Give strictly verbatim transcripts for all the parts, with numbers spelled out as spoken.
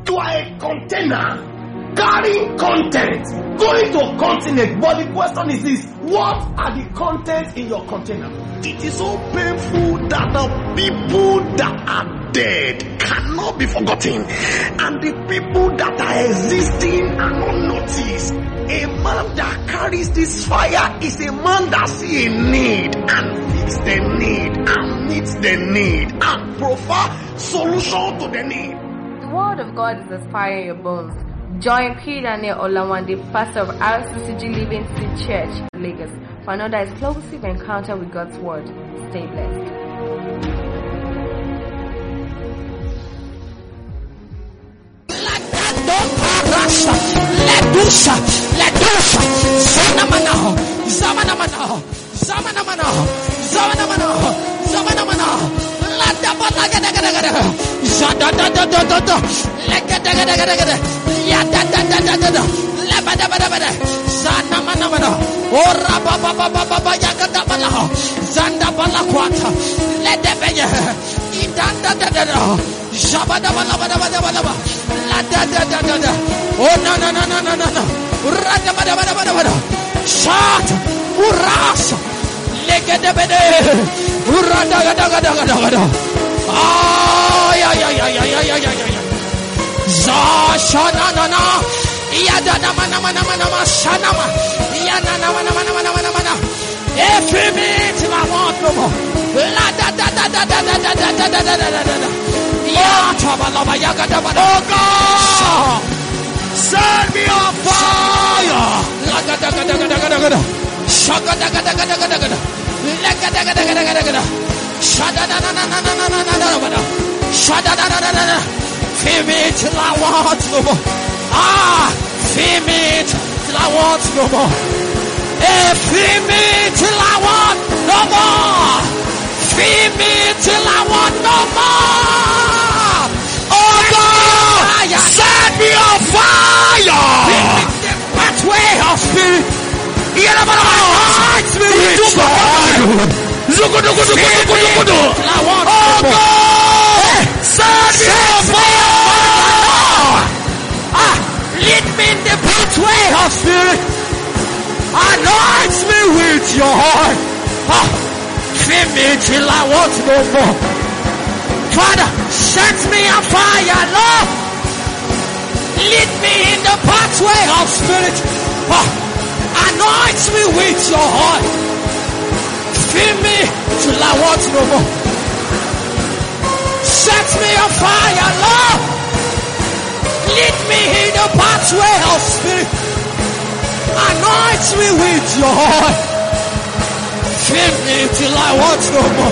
You are a container carrying content, going to a continent. But the question is this: what are the contents in your container? It is so painful that the people that are dead cannot be forgotten, and the people that are existing are not noticed. A man that carries this fire is a man that sees a need and fix the need and meets the need and provide solution to the need. The word of God is as fire in your bones. Join P. Daniel Olawande, pastor of R C C G Living Street Church, Lagos, for another explosive encounter with God's word. Stay blessed. Ledusha, Ledusha, Zanamanaho, Zamanamanaho, Zamanamanaho, Zamanamanaho, Zamanamanaho, Ladabalagadagada, Zadadadadada, Legadagada, Yadadadadada, Labadabada, Zanamanamana, Ora Baba Baba Yagadabalaho, Zandabalaquata, Ledebaya, Idandadada, Shabadabalabalaba, Ladadadada. Oh no no no no no no no! Rada bada bada bada bada! Shut! Uras! Legede bede! Urada gada gada gada gada! Ah ya ya ya ya ya ya ya ya! Za shana na na! Ya da na mana mana mana mana shana ma! Ya na na mana mana mana mana mana! Every minute I want no more! La da da da da da da da da da da da da da! Ya chabala ba ya gada bada! Oh God! Set me on fire! Lagadagadagadagada. Shagadagadagadagadagada. Lagadagadagadagada. Shadadadadadadadadadada. Shadadadadadada. Feel me till I want no more. Ah! Feel me till I want no more. Hey, feel me till I want no more. Feel me till I want no more. Oh God! Set me on fire! The pathway of spirit. Oh God! Set me on fire! Ah, lead me in the pathway of spirit. Anoint me with your heart. Ah, fill me till I want no more. Father, set me on fire, Lord. Lead me in the pathway of spirit. Oh, anoint me with your heart. Fill me till I want no more. Set me on fire, Lord. Lead me in the pathway of spirit. Anoint me with your heart. Fill me till I want no more.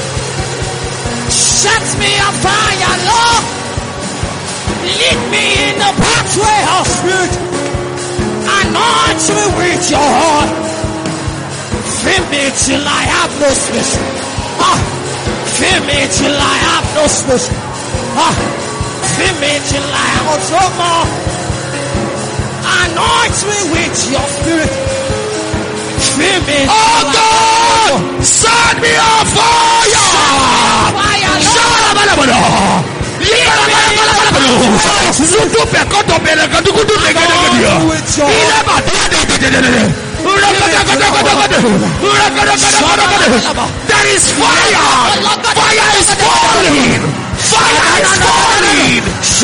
Set me on fire, Lord. Lead me in the pathway of spirit. Anoint me with your heart. Fill me till I have no space. Ah, fill me till I have no space. Ah, fill me till I have no more. Anoint me with your spirit. Fill me. Oh God, set me on fire. Fire, Lord. Zutu pekoto bele kadukudu negede. Ile badede. There is fire. Fire is falling. Fire is falling.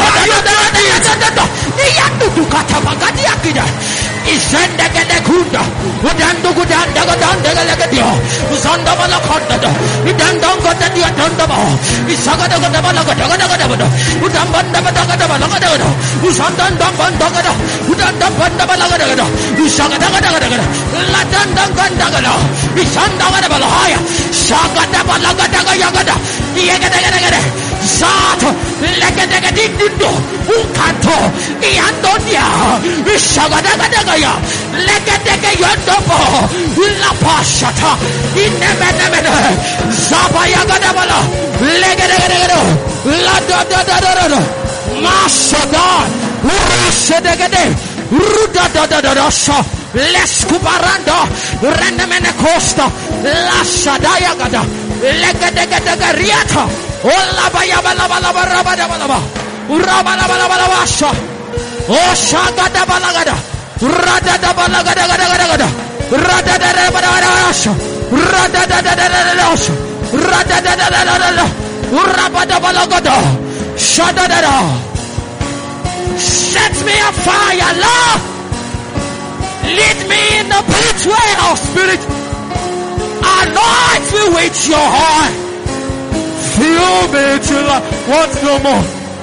Isende gede kunda, udando gudanda gudanda gede dio, uzanda bala kunda, idando gede dio dando ba, isaga gede bala gede gede gede bada, udambanda bada gede bala gede gede, uzanda dambanda gede, udanda banda bala gede gede, isaga gede gede gede, ladanda ganda gede, isanda gede bala haya, saga gede bala gede gede gede, iya gede gede gede, zato, legede gede dindo, ukanto, iandonia, isaga gede gede. Legedege yondobo la pashata inemenemene zabaya gadabala legedege la da da da da da masada urashedegede ruda da da da da sha leskubaranda renemene costa la shadaya gada legedege riata ola baya bala bala bala bala bala Urabalabalabasha. Oh shagada balagada. Radada balagada gada gada gada. Radada balagada. Radada Radada Urabada balagada. Shadada. Set me on fire, Lord. Lead me in the pathway of spirit. Anoint me with your heart. Fill me till I want no more.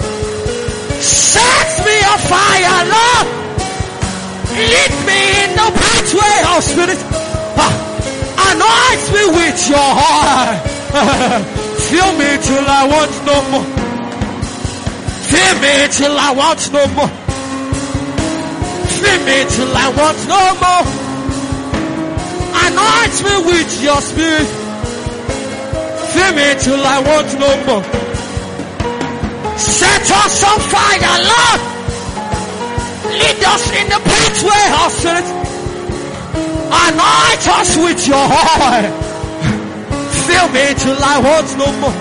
Set me on fire, Lord. Lead me in the pathway of spirit. Anoint me with your heart. Fill me till I want no more. Fill me till I want no more. Fill me till I want no more. Anoint me with your spirit. Fill me till I want no more. Set us on fire, Lord. Lead us in the pathway of spirit. Anoint us with your heart. Fill me till I want no more.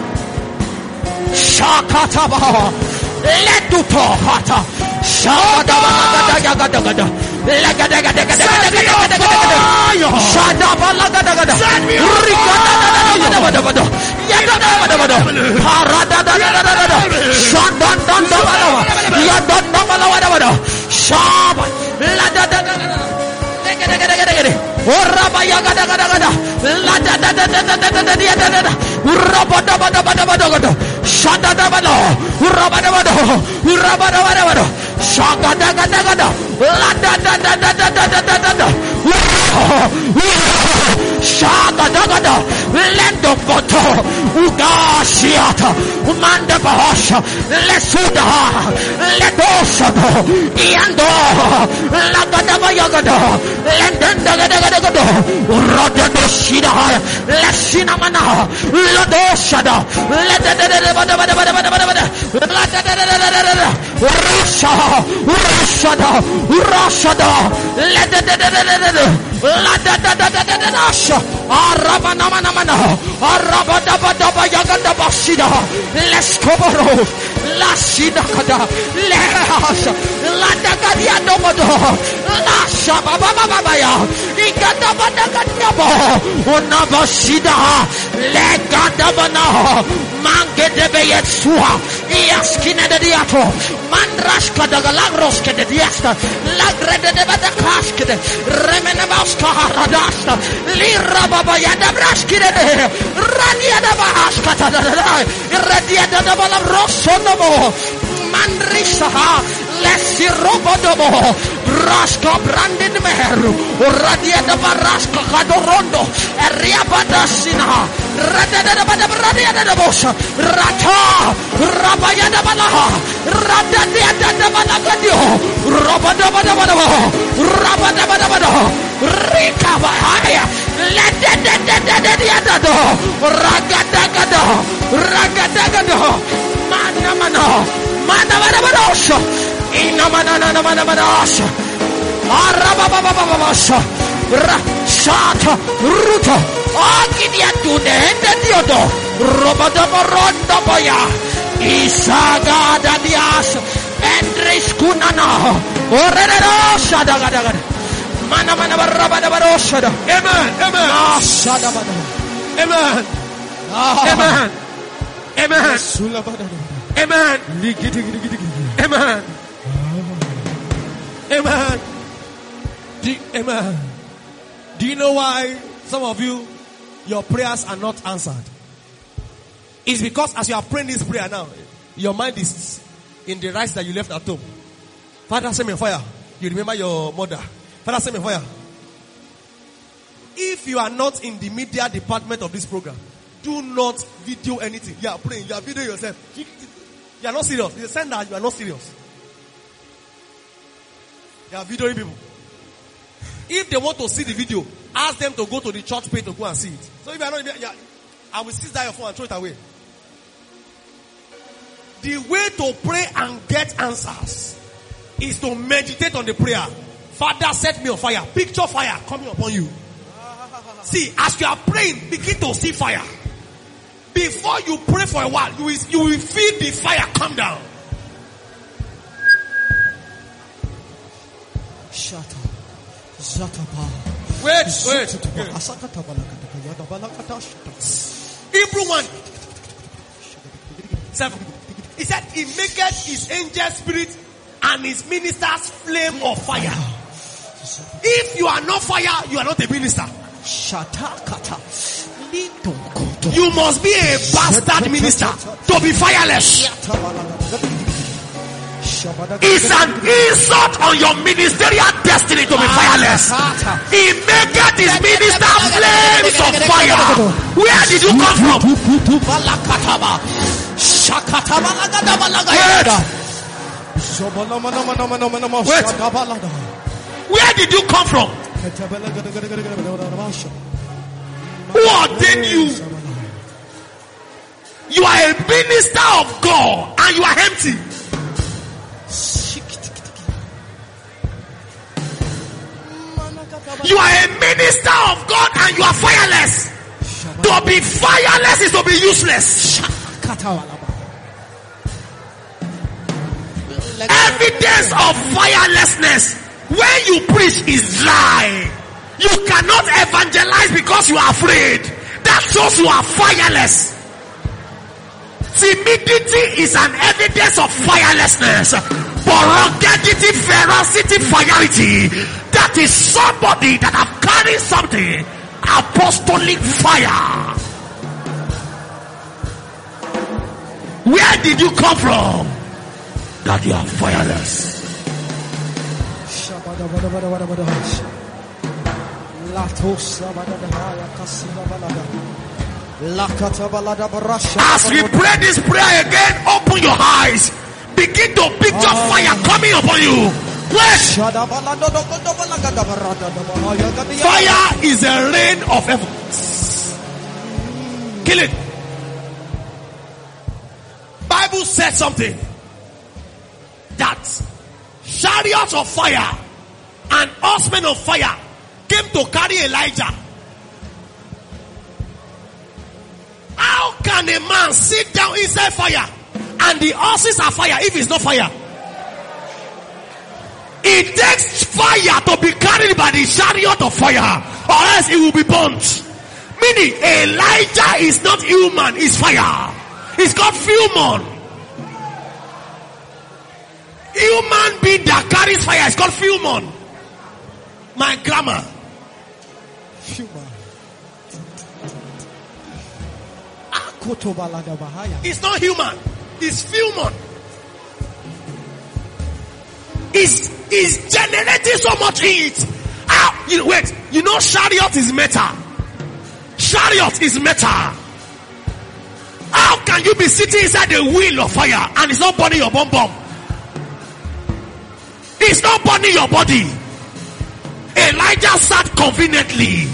Shakataba. Let do talk. Shakataba. Yagadagada. Lagadagada. Shadaba lagadagada. Rikadagada. Yadagada. Paradadada. Shadandandabala. Yadandabala. Shab. Ladadada. Orabayagada. Ladadada. Urabadabadabadabada. Shadadabada. Urabadabada. Urabadabada. Shagadagada. Ladadadadadadadada. Shagadagada. Lendo Boto. Ugashiata. Umanda Bahasha. Lesuda. Ledosado. Iando. Lagadabayagada. Lendandagada. Rodadashida. Lesinamana. Lodoshada. Ledadadadabadabadabadabada. Ladadadadadada. Rusha. Rashada. Rashada. Ledadadadadada. Ladadadadadada. Arabanamana. Arabadabadaba yaganda basida. Leskoboro. Lasida kada. Lehas. Ladagadia domodo. Lasha baba baba ya. Igada badagadiabo. Unabasida. Legadabana. Mange debe yetsua. Iaskine de diato. Mandrashka dagalagros ke de diasta. Lagrede de badakaske de. Remenabaska haradasta. Lira baba yada braskine de. Radia da bahaska da da da. Radia da da bala rosonomo. Mandrisha. Lesi robodomo. Raska brandin meheru. Radia da baraska kadorondo. Eria badasina. Radia da bada radia da bosha. Rata. Rabaya da balaha. Radia da bala gadio. Robada bada bada. Rabada bada bada. Rika bahaya. Let da da da da da da da. Ragada gada. Ragada gada. Mana mana. Mana mana mana. Ina mana mana mana mana. Araba baba baba baba. Shata ruta. Agidia tune hende diodo. Robada baronda baya. Isaga dadias. Endres kunana. Orero shada gada gada. Mana mana barabada baroshada. Amen. Amen. Shada bada. Amen. Amen. Amen. Amen. Amen. Amen. Do, amen. Do you know why some of you, your prayers are not answered? It's because as you are praying this prayer now, your mind is in the rice that you left at home. Father, send me fire. You remember your mother. Father, send me fire. If you are not in the media department of this program, do not video anything. You are praying. You are videoing yourself. You are not serious. You send that you are not serious. You are videoing people. If they want to see the video, ask them to go to the church page to go and see it. So if you are not, you are, I will seize that your phone and throw it away. The way to pray and get answers is to meditate on the prayer. Father, set me on fire. Picture fire coming upon you. See, as you are praying, begin to see fire. Before you pray for a while, you will, you will feel the fire come down. Wait, wait. Hebrew one. Seven. He said, he maketh his angel spirit and his ministers flame of fire. If you are not fire, you are not a minister. You must be a bastard minister to be fireless. It's an insult on your ministerial destiny to be fireless. He maketh his minister flames of fire. Where did you come from? Wait. Wait. Where did you come from? Who ordained you? You are a minister of God and you are empty. You are a minister of God and you are fireless. To be fireless is to be useless. Evidence of firelessness when you preach is lie. You cannot evangelize because you are afraid. That shows you are fireless. Timidity is an evidence of firelessness. Prerogative, ferocity, fidelity. That is somebody that have carried something. Apostolic fire. Where did you come from? That you are fireless. As we pray this prayer again, open your eyes. Begin to picture fire coming upon you. Wait. Fire is a rain of heaven. Kill it. Bible said something. That chariots of fire and horsemen of fire came to carry Elijah. How can a man sit down inside fire and the horses are fire if it's not fire? It takes fire to be carried by the chariot of fire, or else it will be burnt. Meaning Elijah is not human, it's fire. It's called human. Human being that carries fire is called human. My grammar. Human. It's not human. It's human. It's, it's generating so much heat. Ah, you, wait, you know chariot is metal. Chariot is metal. How can you be sitting inside the wheel of fire and it's not burning your bum bum? It's not burning your body. Elijah sat conveniently.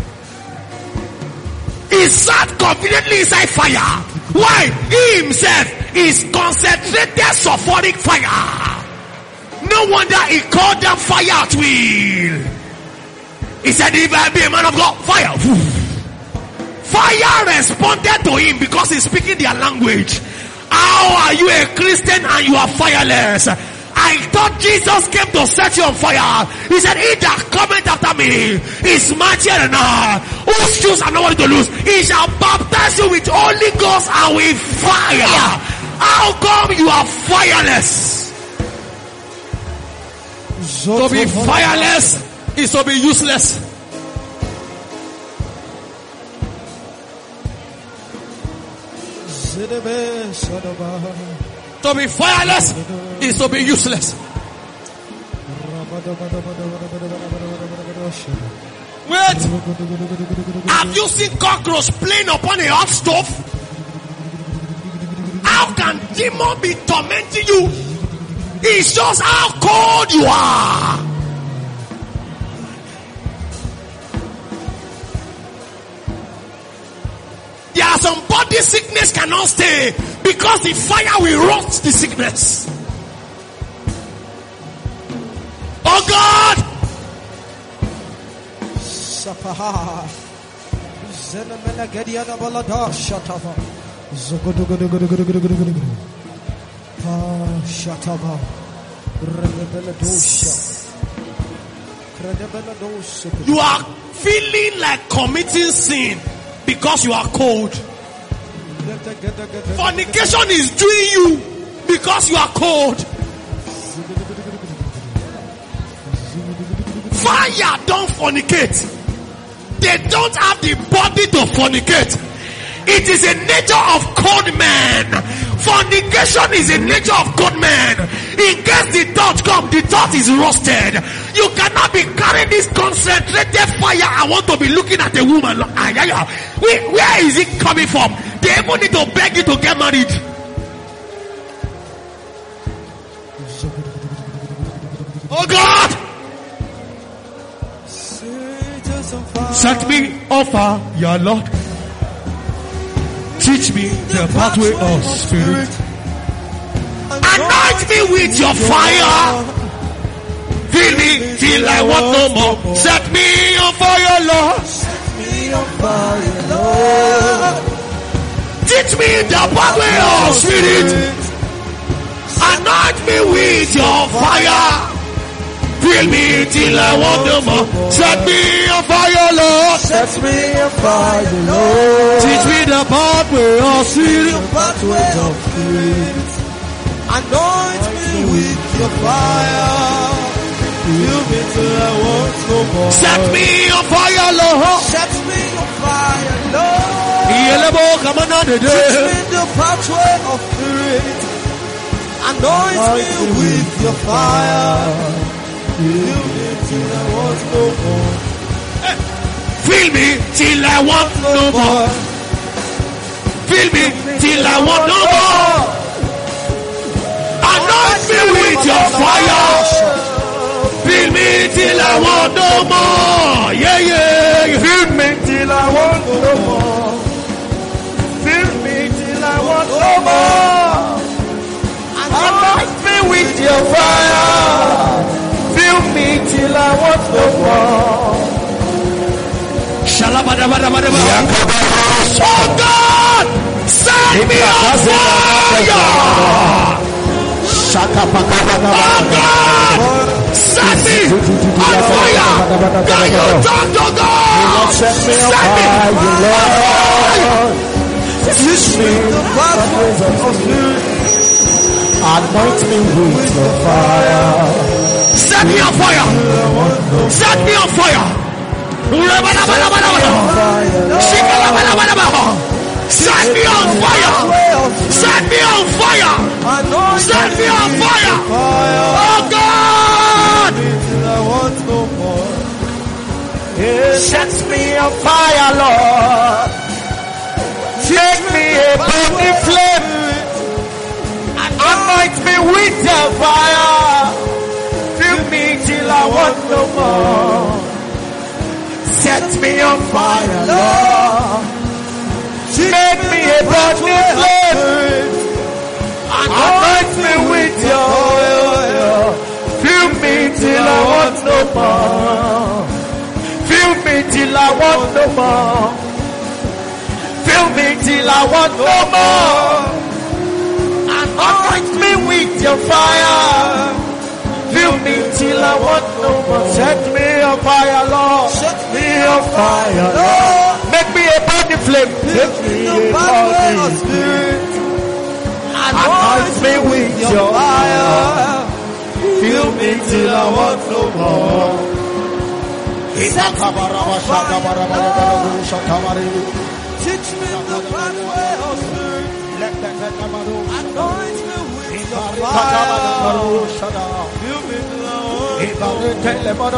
He sat conveniently inside fire. Why? He himself is concentrated sulfuric fire. No wonder he called them fire at will. He said, if I be a man of God, fire. Fire responded to him because he's speaking their language. How are you a Christian and you are fireless? I thought Jesus came to set you on fire. He said, he that cometh after me is mightier than I, whose shoes are not to lose. He shall baptize you with Holy Ghost and with fire. How come you are fireless? To be fireless is to be useless. To be fireless is to be useless. Wait. Have you seen cockroach playing upon a hot stove? How can demon be tormenting you? It shows how cold you are. There are some body sickness cannot stay because the fire will roast the sickness. Oh God! You are feeling like committing sin because you are cold. Fornication is doing you because you are cold. Fire don't fornicate. They don't have the body to fornicate. It is a nature of cold man. Fornication is a nature of cold man. In case the thought come, the thought is roasted. You cannot be carrying this concentrated fire. I want to be looking at a woman. Where, where is it coming from? They even need to beg you to get married. Oh God! Set me on fire, Lord. Teach me the pathway of spirit. Anoint me with your fire. Fill me till I want no more. Set me on fire, Lord. Set me on fire, Lord. Teach me the pathway of spirit. Anoint me with your fire. Fill me till I want no more. Set me on fire, Lord. Set me on fire, Lord. Teach me the pathway of spirit. Pathway of spirit. Anoint me with your fire. Fill me till I want no more. Set me on fire, Lord. Set me on fire, Lord. Teach me the pathway of spirit. Anoint me with your fire. Fill me till I want no more. Fill me till I want no more. Fill me till I want no more. Anoint me with your fire. Fill me till I want no more. Yeah, yeah. Fill me till I want no more. Fill me till I want no more. Anoint me with your fire. Fill me till I want no more. Oh God, set me on fire. Oh God, set me on fire. Can you talk to God? Set me on fire. Teach me the pathways of spirit. Anoint me with your fire. Set me on fire. Set me on fire. Set me on fire. Set me on fire. Set me on fire. Oh God. Set me on fire, Lord. Take me a burning flame. Anoint me with your fire. Fill me till I want no more. Set me on fire, Lord. Make me a burning flame. Anoint me with your oil. Fill me till I want no more. Fill me till I want no more. Fill me till I want no more. Anoint me with your fire. Fill me till I want no more. Set me on fire, Lord. Set me on fire, Lord. Make me a burning flame. Take me a burning spirit. Anoint me with your fire. Fill me till I want no more. Set me on fire. Teach me the pathway of spirit. Anoint me with your fire. Fill me till I want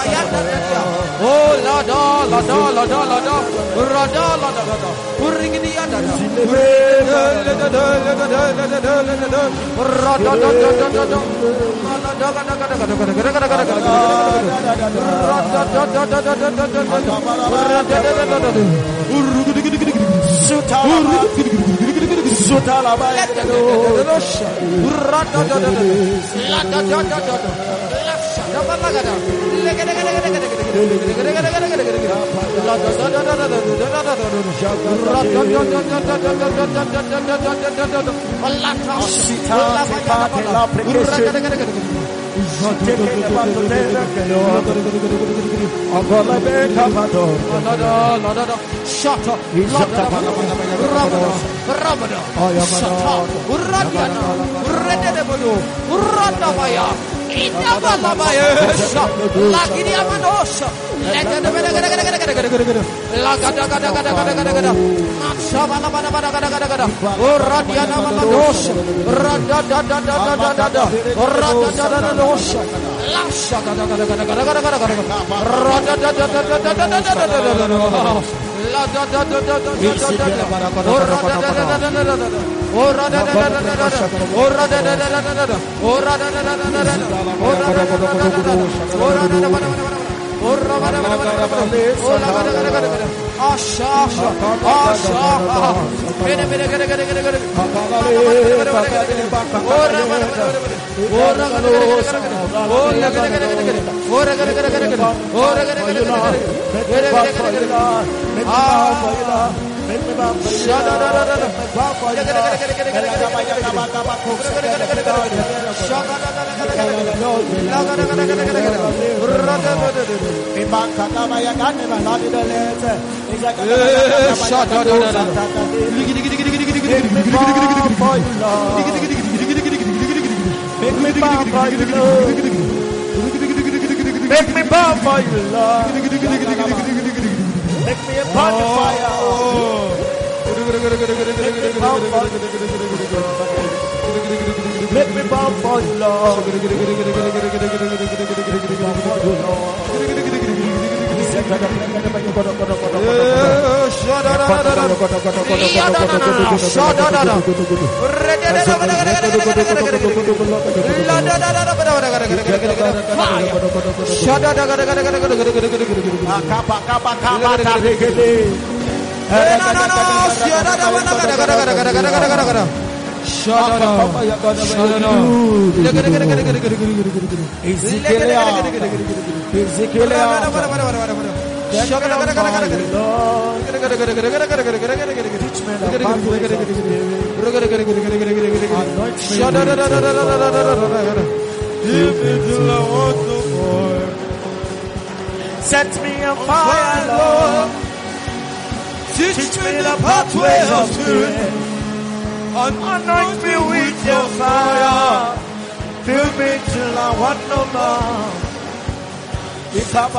Oh, la da la da la da la da, la da la da la da, Shut up. Make me bow for you, Lord. Make me a pot of fire. Make me bow for you, Lord. Set me on fire, Lord. Teach me the pathway of spirit. Anoint me with your fire. Fill me till I want no more. Teach me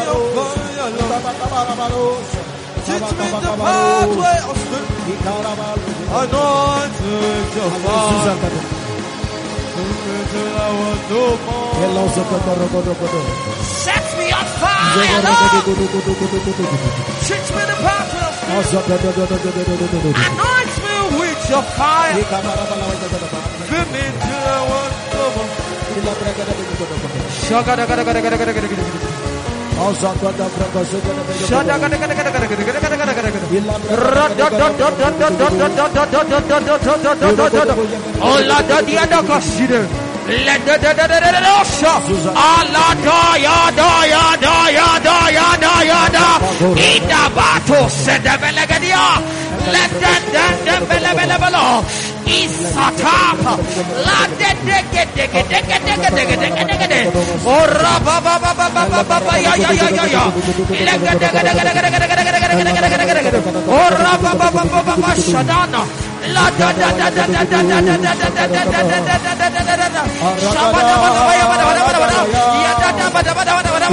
the pathway of spirit. Anoint me with your fire. Fill me till I want no more. Set me on fire, Lord. Teach me the pathway of spirit. Anoint me with your fire. Fill me till I want no more. Oh, la da dia da kaside. Let the da da da da da sha. Allah da ya da ya da ya da ya da ya da. Ida bato se de belegadia. Let the da da bele bele bele. Isatapa. La de de de de de de de de de de de. Oh ra ba ba ba ba ba ba ba ya ya ya ya ya. Let the da da da da da da da. Oh ra ba ba ba ba ba shadana. La da da da da da da da da da da da da da da da da da da. Shabada bada bada bada bada bada. Ya da da bada bada bada bada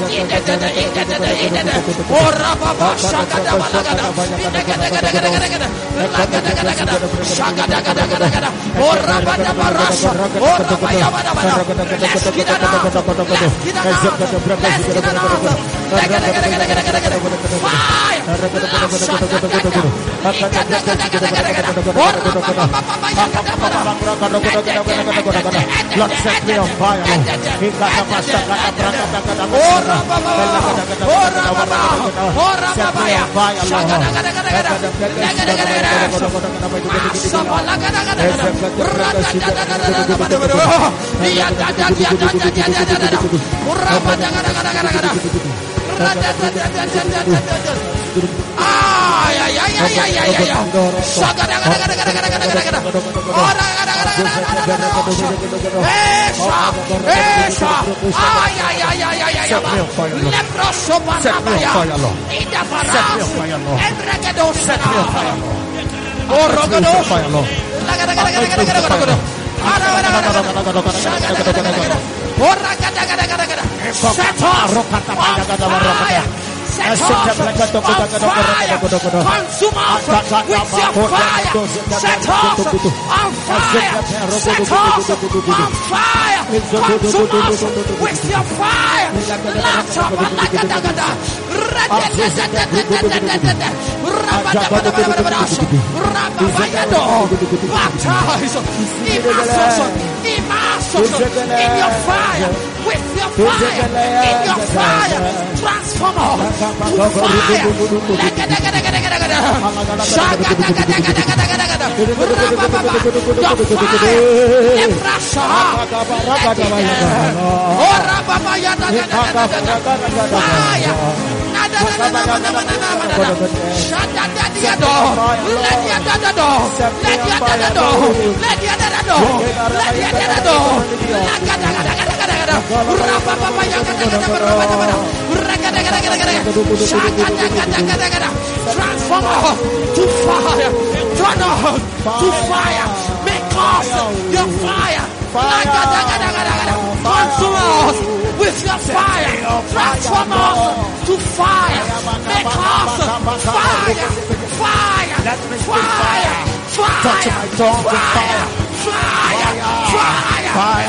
Ora baba shagada balagada. Shagada gada gada gada. Ora bada barasha. Ora baya bada bada. Let's get it out. Let's get it out. Let's get it out. Fire. Lord, set me on fire, Lord. Ay, ay, ay, ay, ay, ay, ay. Set me on fire, Lord. Set me on fire, Lord. Set me on fire, Lord. Set me on fire, Lord. Oh, fire, Lord. Set off fire. Set off fire. Consume us with your fire. Set off on fire. Set off on fire. Consume us with your fire. Light up like a dagada. Baptize in your fire, with your fire, in your fire, transform us to fire. Transform us to fire, turn us to fire, make us your fire. Consume us with your fire, transform us to fire, make us fire, fire, fire, fire, fire, fire,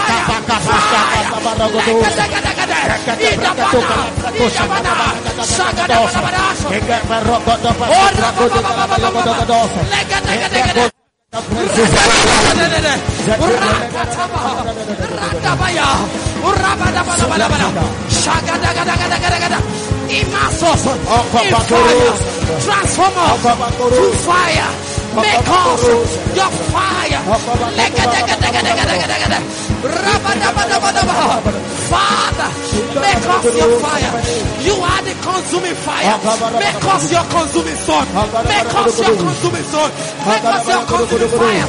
transform us to fire. Make us your fire. Father, make us your fire. You are the consuming fire. Make us your consuming sword. Make us your consuming sword. Make us your consuming fire.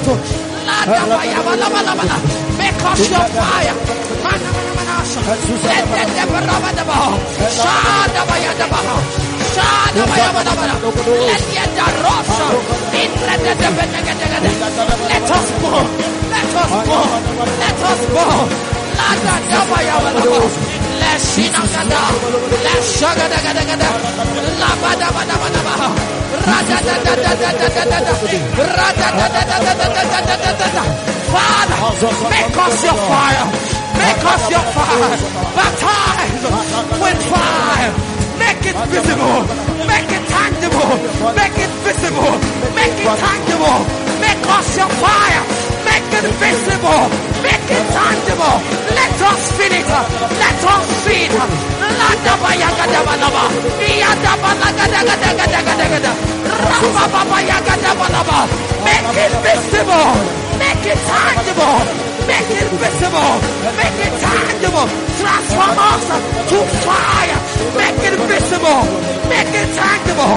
Make us your fire. Let us go. Let us go. Let us go. Let's see now. Let's shagadagada. Labadabadabadaba. Father, make us your fire. Make us your fire. Baptize with fire. Make it visible. Make it tangible. Make it visible. Make it tangible. Make us your fire. Make it visible. Make it tangible. Let us feel it. Let us see it. Make it visible. Make it tangible. Make it visible. Make it tangible. Transform us to fire. Make it visible. Make it tangible.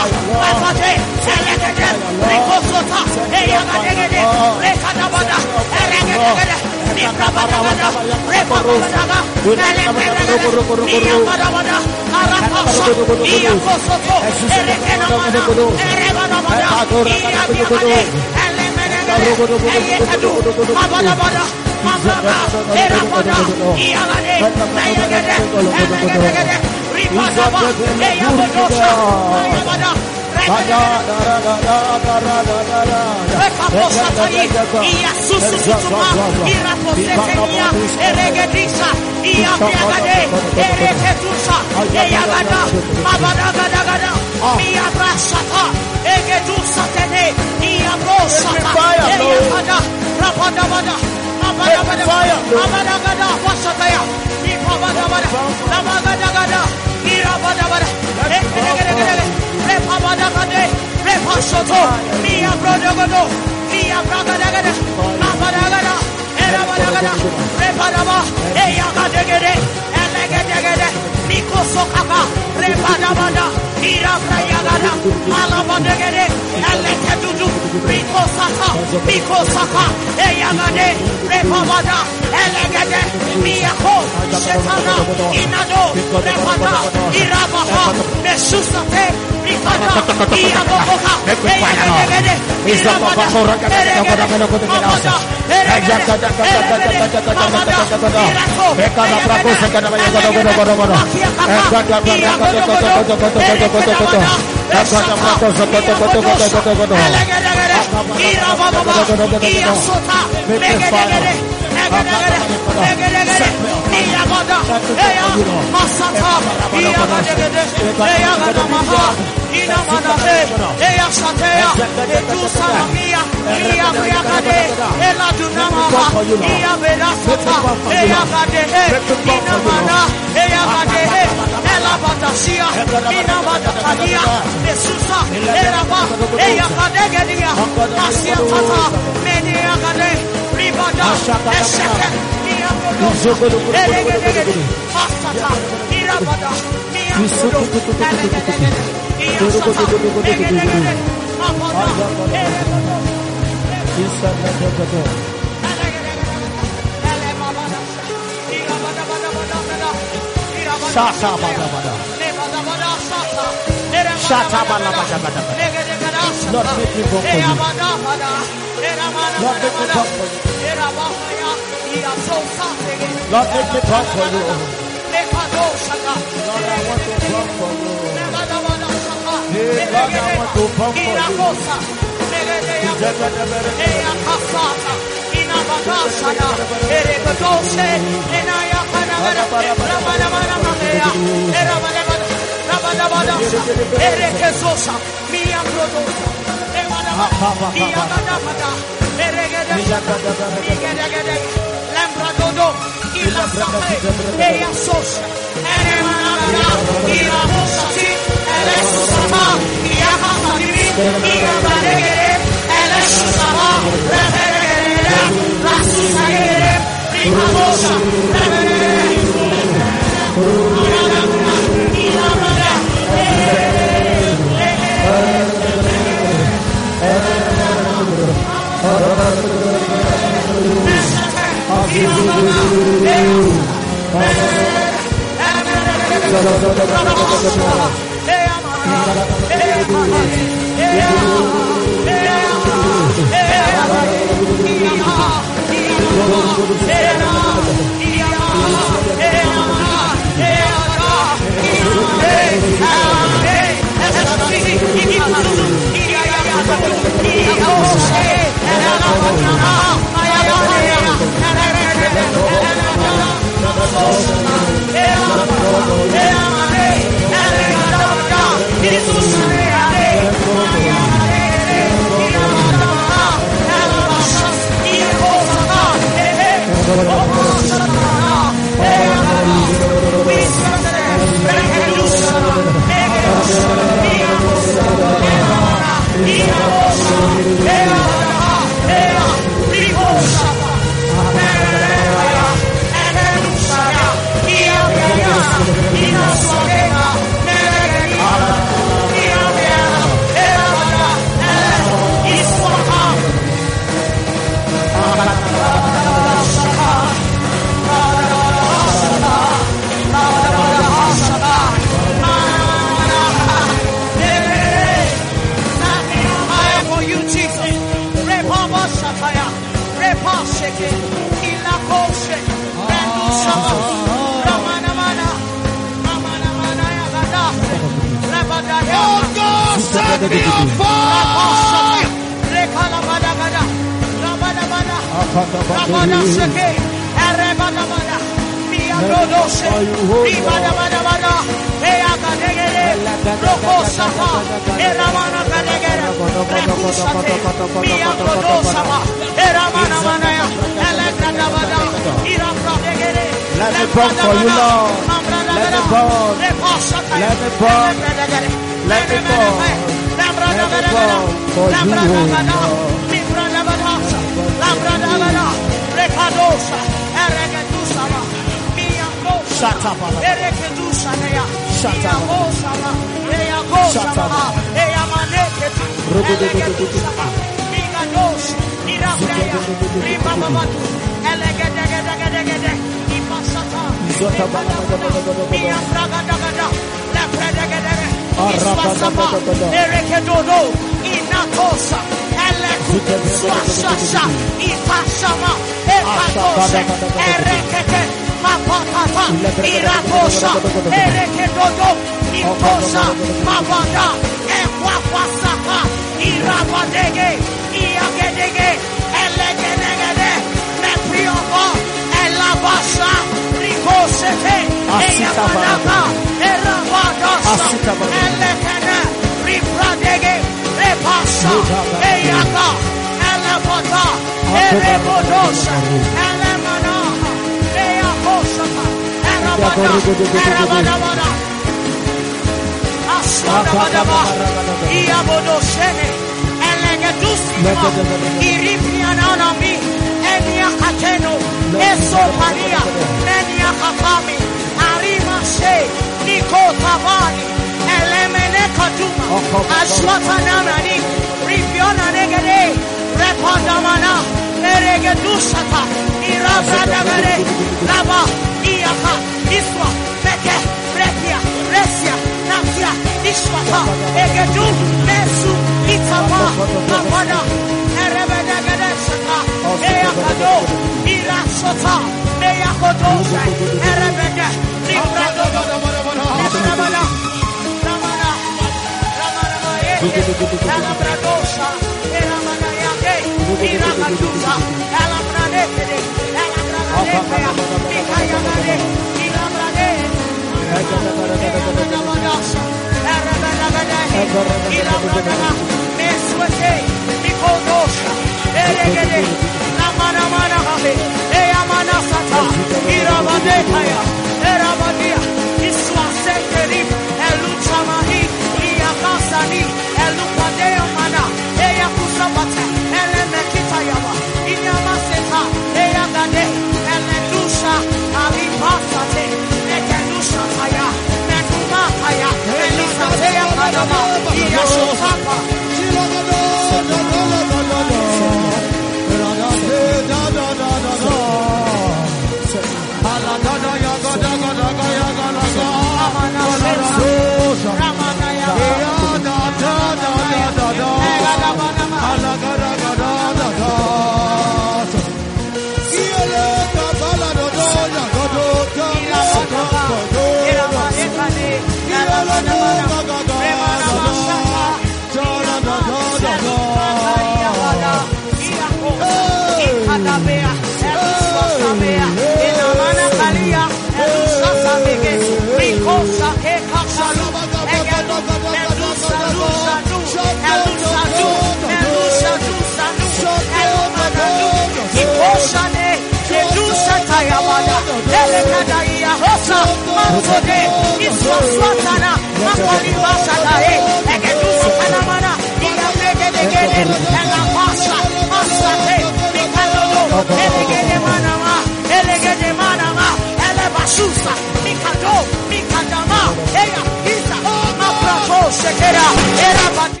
Sotode, Iswa Swatana, Makali Basadae, Egedusa Panamana, Iamegede, and Amasa, Masate, Mikado, Elegede Manama, Elegede Manama, Elebasusa, Mikado, Mikadama, Eya, Isa, Maprato, Shekera, Erabati.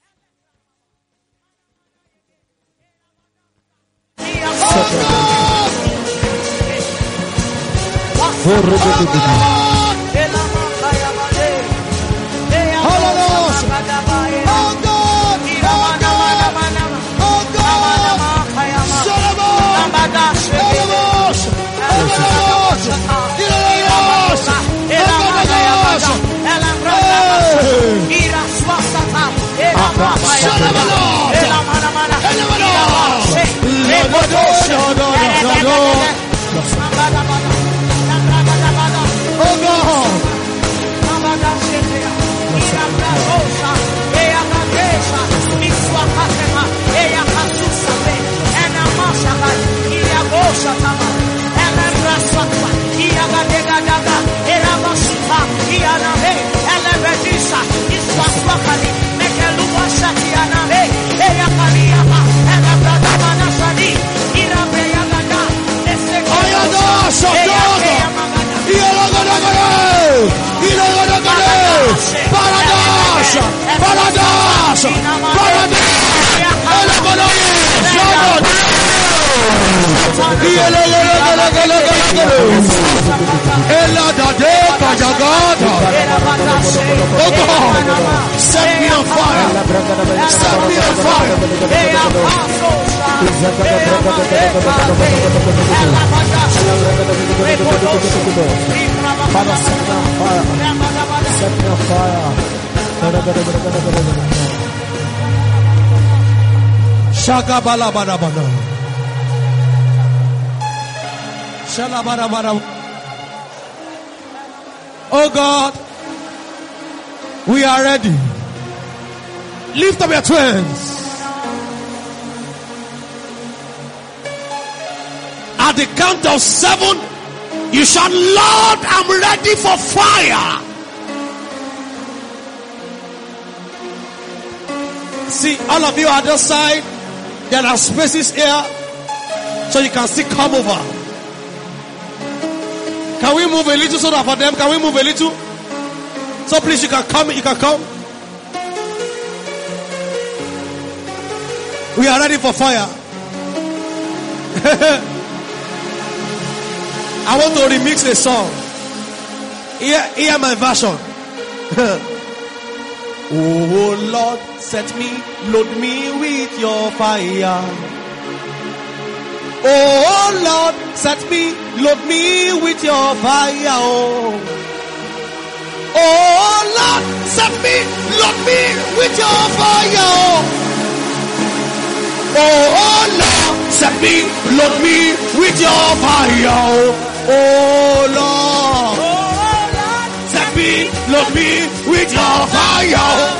Oh God, set me on fire. Set me on fire. Father, set me on fire. Set me on fire. Shaka bala bala bala. Shala bala bala. Oh God, we are ready. Lift up your twins. At the count of seven, you shout, Lord, I'm ready for fire. See, all of you at this side, there are spaces here, so you can still come over. Can we move a little so that for them? Can we move a little? So please, you can come. You can come. We are ready for fire. I want to remix a song. Hear, hear my version. Oh Lord, set me, load me with your fire. Oh Lord, set me, load me with your fire. Oh, oh Lord, set me, load me with your fire. Oh Lord, set me, load me with your fire. Oh Lord, set me, load me with your fire.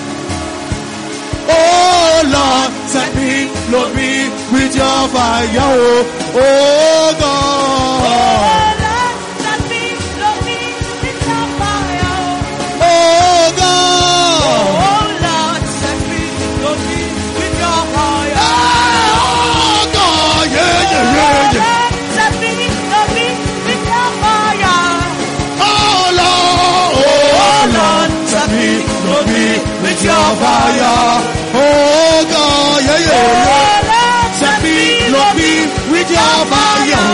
Oh Lord, set me, load me with your fire. Oh God. Oh Lord, set me, load me with your fire. Oh God. Oh Lord, set me, load me with your fire. Oh God, yeah, yeah, yeah, yeah. Set me, load me with your fire. Oh Lord, oh Lord, set me, load me with your fire. Oh God, yeah, yeah, yeah. Set me, load me with your fire.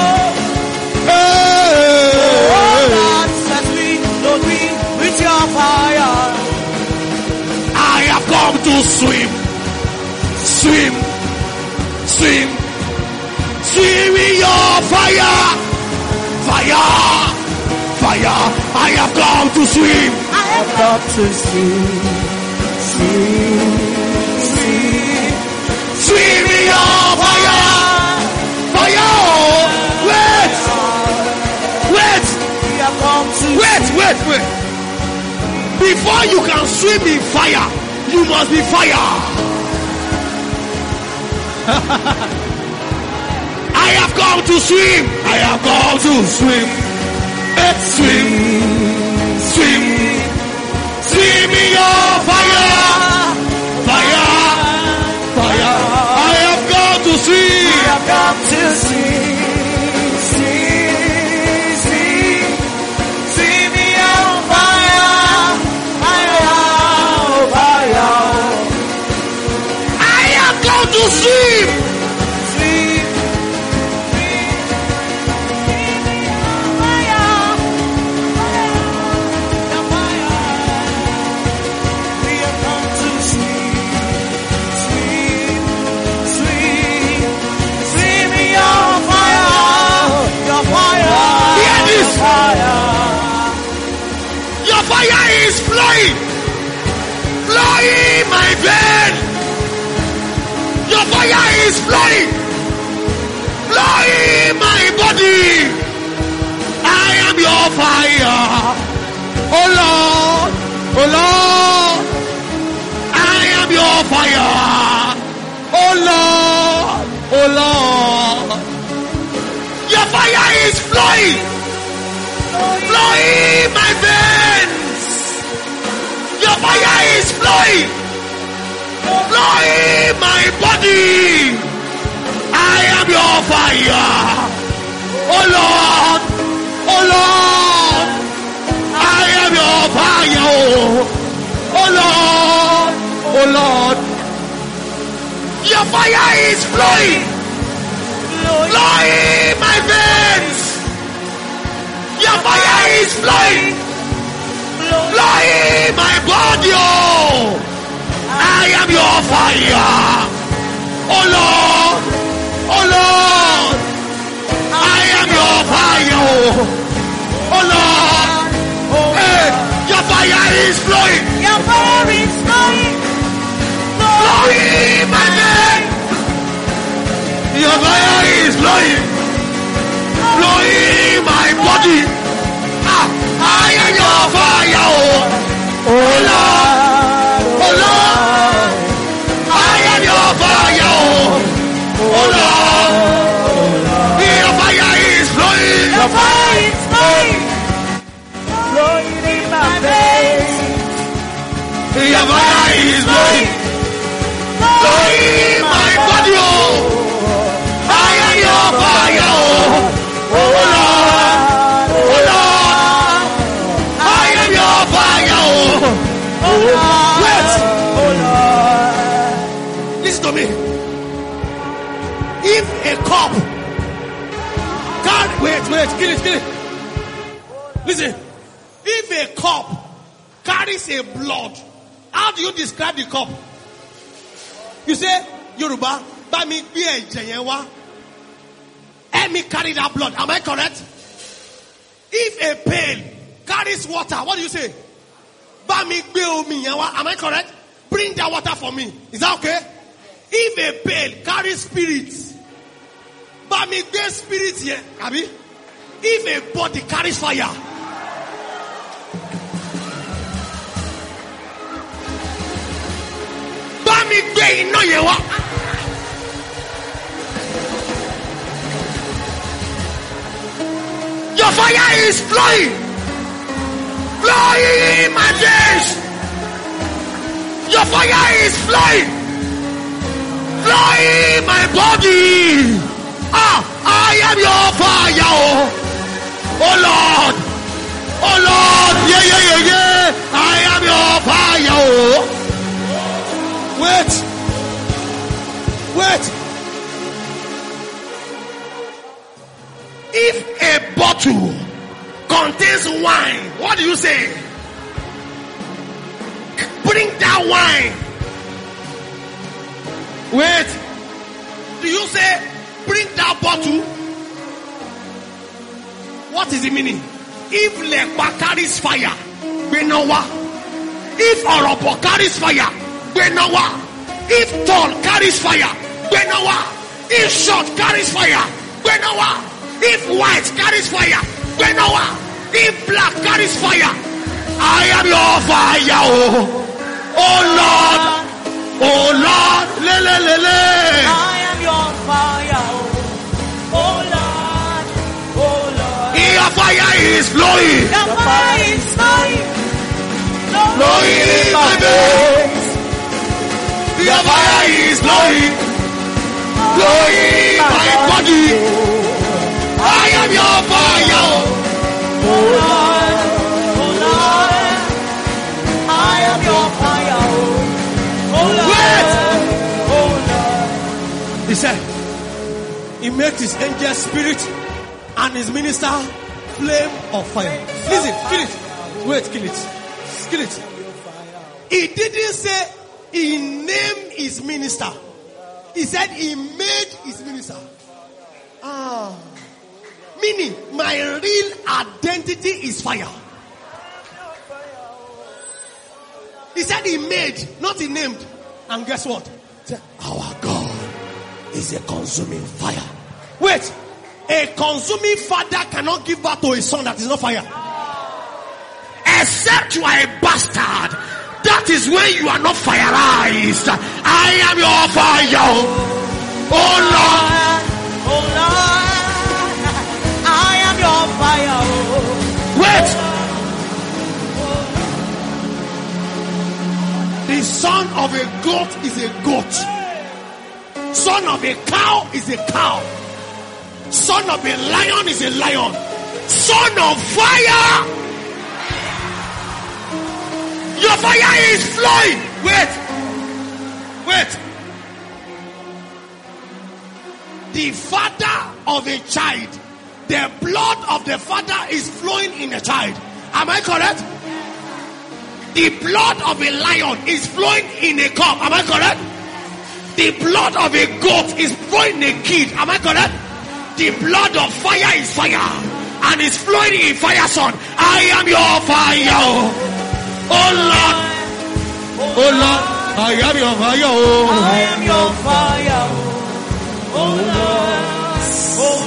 Hey, oh God, set me, load me with your fire. I have come to swim, swim, swim, swim in your fire, fire, fire. I have come to swim. I have come to swim, swim. Swim in your fire, fire. Wait, wait, wait, wait, wait. Before you can swim in fire, you must be fire. I have come to swim. I have come to swim. Eh, Swim, swim, swim in your fire, fire, fire. I have come to swim. I have come to swim, swim, swim, swim in your fire, fire, fire. I have come to swim. Swim, swim, swim in your fire, fire, the fire. We have come to swim, swim, swim, swim in your fire, your fire. Hear this. Fire. Your fire is flowing, flowing my vein. Your fire is flowing, flowing my body. I am your fire. Oh Lord, oh Lord, I am your fire. Oh Lord, oh Lord, your fire is flowing, flowing my veins. Your fire is flowing, flowing my body. I am your fire. Oh Lord, oh Lord, I am your fire. Oh Lord, oh Lord, your fire is flowing, flowing my veins. Your fire is flowing, flowing my body. Oh, I am your fire. Oh Lord, oh Lord, I am your fire. Oh Lord, hey, your fire is flowing, Your fire is flowing, flowing my vein. Your fire is flowing, flowing my body. Ah, I am your fire. Oh, oh Lord, oh Lord, I am your fire. Oh Lord, your fire is flowing. your fire is flowing, flowing in my face. Your fire is flowing, flowing my body. Oh, I am your fire. Oh, oh Lord, oh Lord, I am your fire. Oh, wait, Oh Lord, listen to me. If a cup can't wait, wait, kill it, kill it. Listen, if a cup carries a blood, how do you describe the cup? You say, Yoruba, by me be a jenyewa. Let me carry that blood. Am I correct? If a pail carries water, what do you say? By me be omi yewa. Am I correct? Bring that water for me. Is that okay? If a pail carries spirits, by me be spirit here, Abi. If a body carries fire, by me be ino yewa. Your fire is flowing, flowing in my days. Your fire is flowing, flowing in my body. Ah, I am your fire. Oh, oh Lord, oh Lord, yeah, yeah, yeah, yeah. I am your fire. Oh, wait, wait. If a bottle contains wine, what do you say? Bring that wine. Wait. Do you say, bring that bottle? What is the meaning? If Lekpa carries fire, Benowa. If Orobo carries fire, Benowa. If tall carries fire, Benowa. If short carries fire, Benowa. If white carries fire, Benowa. If black carries fire, I am your fire. Oh, oh Lord, oh Lord, le le le le. I am your fire. Oh Lord, oh Lord. Your fire fire is flowing. Your fire is flowing. Flowing in my veins. Your fire is flowing. Flowing in my body. I am your fire. Oh Lord, oh Lord, I am your fire. Oh Lord, oh Lord. He said, he made his angel spirit and his minister flame of fire. Listen, kill it. Wait, kill it. Kill it. He didn't say he named his minister. He said he made his minister. Ah. Meaning, my real identity is fire. He said he made, not he named. And guess what? He said, our God is a consuming fire. Wait. A consuming father cannot give birth to a son that is not fire. Except you are a bastard. That is when you are not fireized. I am your fire. Oh Lord. Oh Lord, I am your fire. The Wait. son of a goat is a goat. Son of a cow is a cow. Son of a lion is a lion. Son of fire. Your fire is flowing. Wait. Wait. The father of a child, the blood of the father is flowing in the child. Am I correct? The blood of a lion is flowing in a cup. Am I correct? The blood of a goat is flowing in a kid. Am I correct? The blood of fire is fire and is flowing in fire son. I am your fire. Oh Lord. Oh Lord. I am your fire. Oh. I am your fire. Oh Lord. Oh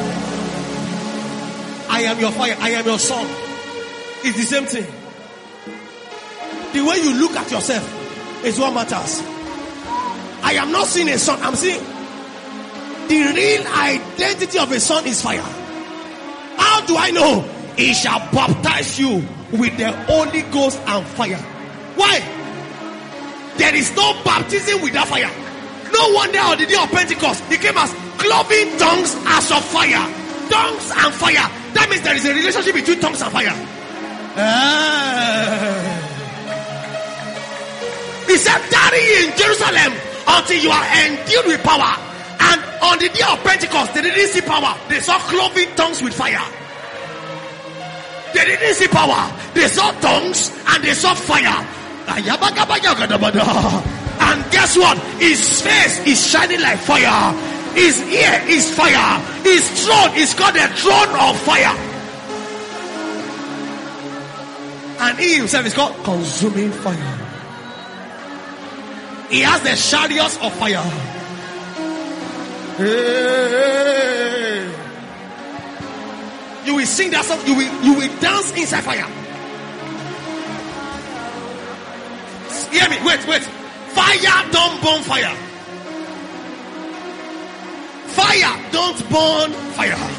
Lord. I am your fire. I am your son. It's the same thing. The way you look at yourself is what matters. I am not seeing a son. I'm seeing the real identity of a son is fire. How do I know? He shall baptize you with the Holy Ghost and fire. Why? There is no baptism without fire. No wonder on the day of Pentecost, he came as cloven tongues as of fire. Tongues and fire. That means there is a relationship between tongues and fire. Ah. He said, tarry in Jerusalem until you are endued with power. And on the day of Pentecost, they didn't see power. They saw cloven tongues with fire. They didn't see power. They saw tongues and they saw fire. And guess what? His face is shining like fire. His ear is fire. His throne is called the throne of fire. And he himself is called consuming fire. He has the chariots of fire. Hey. You will sing that song. You will, you will dance inside fire. Hear me. Wait, wait. Fire don't burn fire. Fire don't burn fire.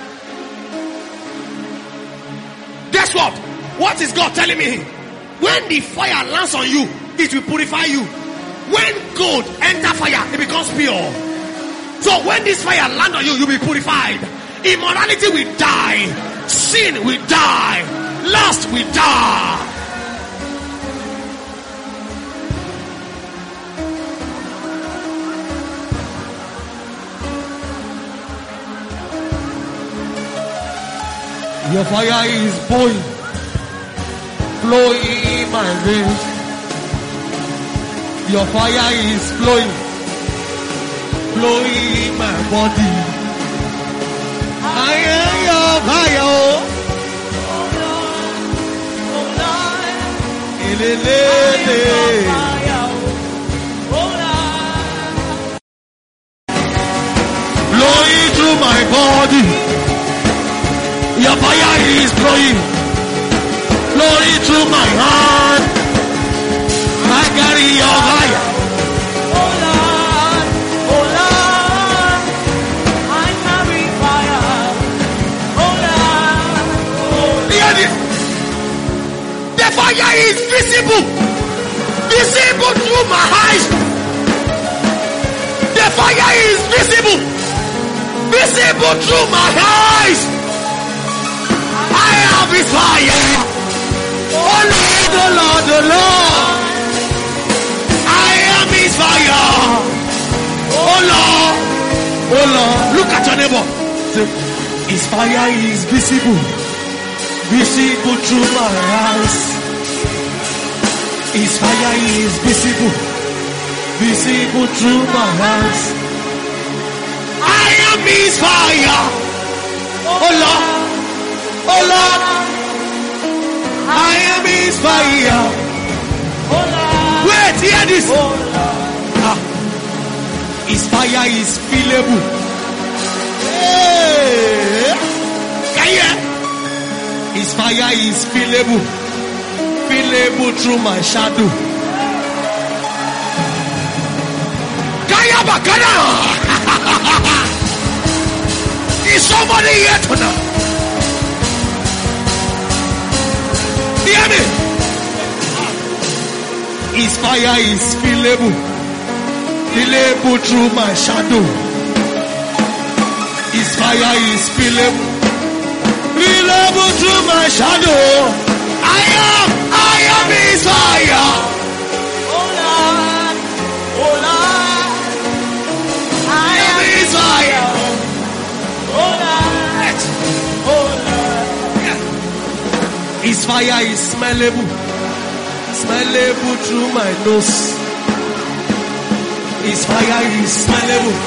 Guess what? What is God telling me? When the fire lands on you, it will purify you. When gold enter fire, it becomes pure. So when this fire land on you, you'll be purified. Immorality will die. Sin will die. Lust will die. Your fire is boiling, flowing in my veins. Your fire is flowing, flowing in my body. I am your fire. Flowing through my body. Your fire is flowing, flowing through my heart. I carry your fire. Oh Lord, oh Lord, I carry fire. Oh Lord, fire is visible. Visible through my eyes. The fire is visible. Visible through my eyes. I have his fire. Oh Lord, oh Lord, oh Lord. I am his fire. Oh Lord, oh Lord. Look at your neighbor. His fire is visible. Visible through my eyes. His fire is visible. Visible through my eyes. I am his fire. Oh Lord, oh Lord. I am his fire. Oh Lord. Wait, hear this. Oh Lord. Ah. His fire is feelable. Hey. Can you hear? His fire is feelable. Feelable through my shadow. Kaya bakana. Is somebody here tonight? Hear me? His fire is feelable. Feelable through my shadow. His fire is feelable. Feelable through my shadow. I am, I am his fire. Oh Lord, oh Lord. I am his fire. Oh Lord, oh Lord. His fire is smellable. Smellable through my nose. His fire is smellable.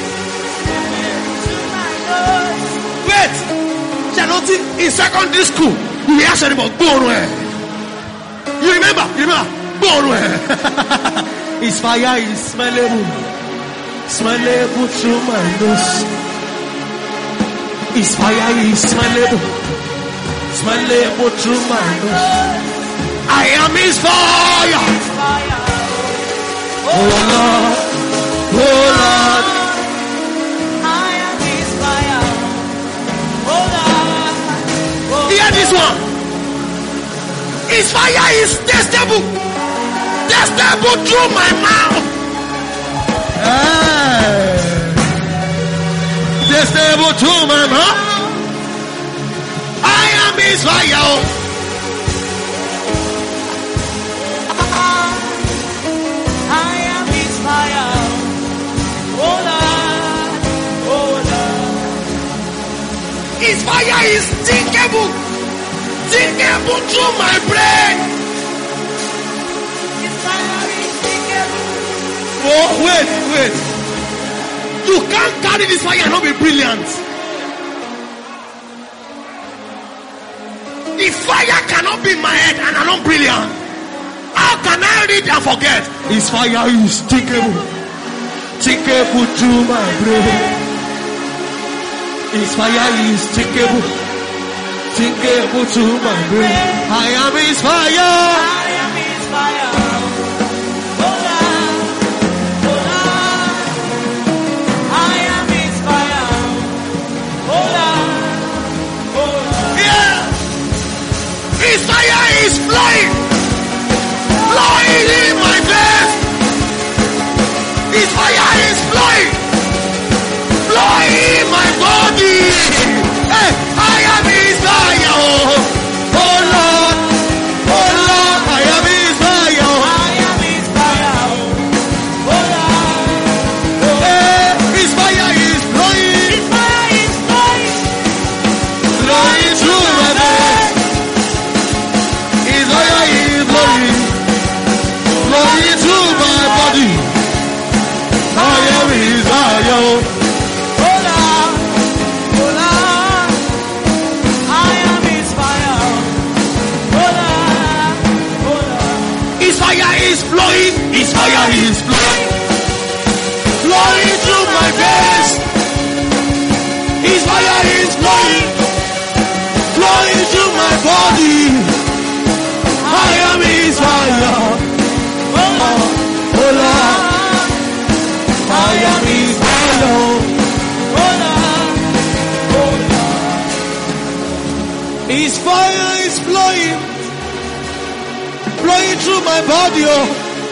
Wait. In secondary school, we asked about Bornwell. You remember? You remember? Bornwell. His fire is smellable. Smellable through my nose. His fire is smellable. Smellable through my nose. I am his fire. Oh Lord. Oh Lord. Hear this one. His fire is testable. Testable through my mouth. Hey. Testable through my mouth. I am his fire. I am his fire. Oh Lord, oh Lord. His fire is thinkable. Thinkable through my brain. His fire is thinkable. Oh, wait, wait. You can't carry this fire and not be brilliant. The fire cannot be in my head and I'm not brilliant. How can I read and forget? His fire is thinkable. Thinkable through my brain. His fire is thinkable. Thinkable to my brain. I am his fire. I am his fire. Oh Lord, oh Lord. I am his fire. Oh Lord, oh Lord. Yeah. His fire is flying. Flying in my face. His fire is flying. Flying in my body. Hey, I am his fire. Oh Lord, oh Lord, I am his fire. I am his fire. Oh Lord, hey, his fire is blowing. His fire is blowing. Blowing through my face. His fire is blowing. Blowing through my body. I am his fire. Is flowing, his fire is flowing, flowing through my face. His fire is flowing, flowing through my body. I am his fire. Oh Lord, oh Lord, I am his fire. Oh Lord, oh Lord, his fire is flowing. Blowing through my body, oh.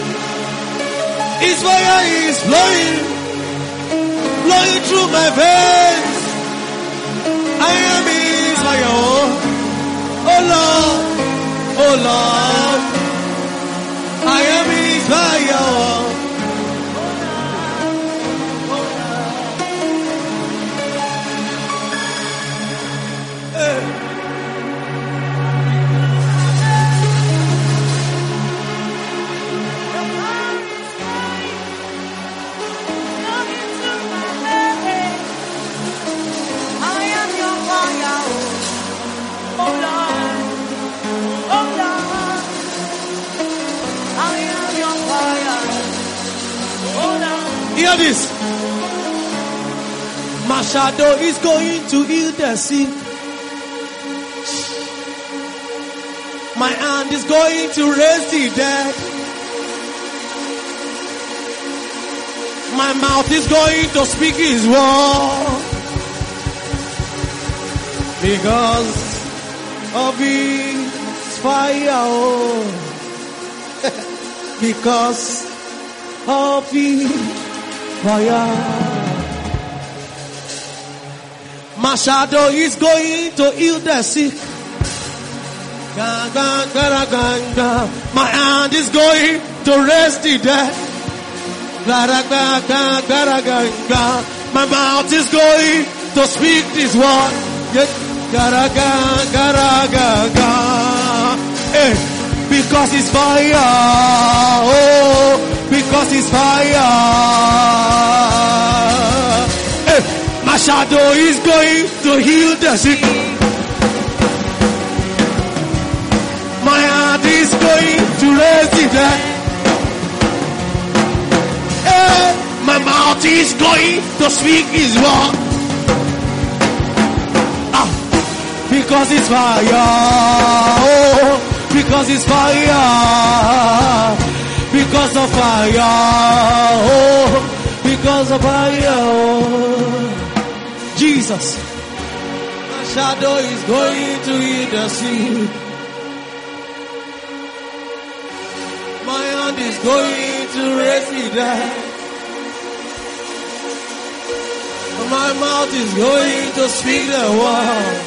His fire is blowing. Blowing through my veins. I am his fire, oh. Oh Lord, oh Lord. I am his fire, oh. Hear this. My shadow is going to heal the sick. My hand is going to raise the dead. My mouth is going to speak his word. Because of his fire. Oh. Because of his fire. My shadow is going to heal the sick. My hand is going to raise the dead. My mouth is going to speak this word. Because it's fire. Oh, because it's fire. My shadow is going to heal the sick. My heart is going to raise the dead. Hey, my mouth is going to speak his word. Ah, because it's fire. Oh, because it's fire. Because of fire. Oh, because of fire. Oh. Jesus. My shadow is going to heal the sick. My hand is going to raise me down. My mouth is going to speak the word.